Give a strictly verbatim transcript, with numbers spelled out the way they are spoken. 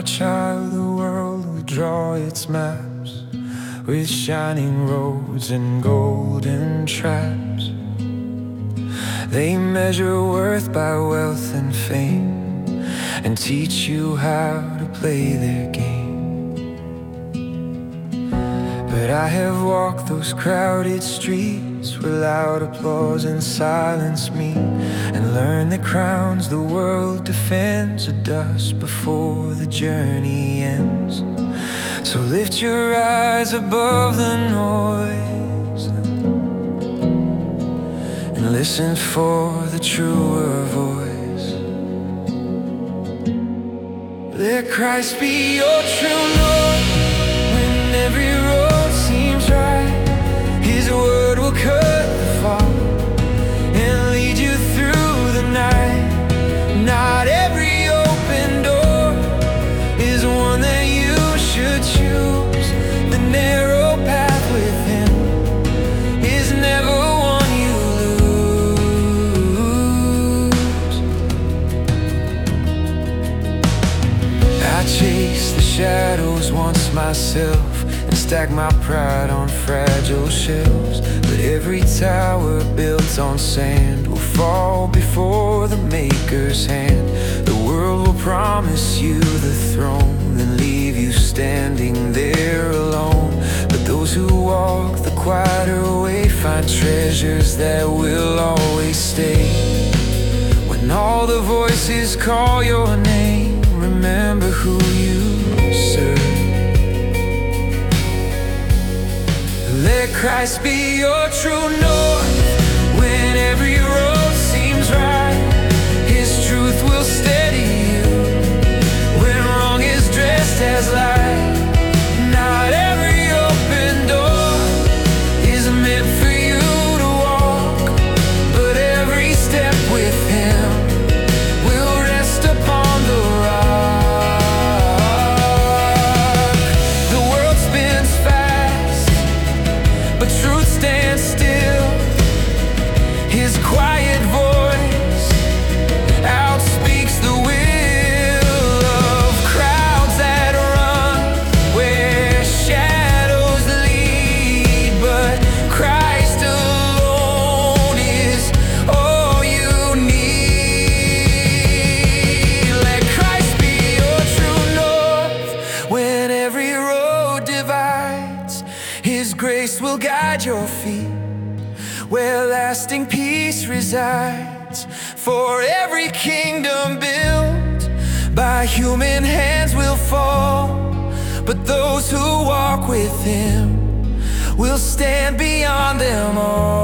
my child, the world will draw its maps with shining roads and golden traps. They measure worth by wealth and fame and teach you how to play their game. But I have walked those crowded streets where loud applause and silence meet, and learned that crowns the world defends are dust before the journey ends. So lift your eyes above the noise and listen for the truer voice. Let Christ be your true north when every road seems right. His word will cut the fog and lead you through the night. Not every open door is one that you should choose. The narrow path with him is never one you lose. I chased the shadows once myself and stack my pride on fragile shelves. But every tower built on sand will fall before the Maker's hand. The world will promise you the throne, then leave you standing there alone. But those who walk the quieter way find treasures that will always stay. When all the voices call your name, remember who you serve. Let Christ be your true north when every road seems right. His truth will steady you when wrong is dressed as light. Not every open door is meant for you to walk, but every step with him will rest upon the rock. The world spins fast, but truth stands still. His quiet voice outspeaks the will of crowds that run where shadows lead. But Christ alone is all you need. Let Christ be your true north when every road divides. His grace will guide your feet where lasting peace resides. For every kingdom built by human hands will fall, but those who walk with him will stand beyond them all.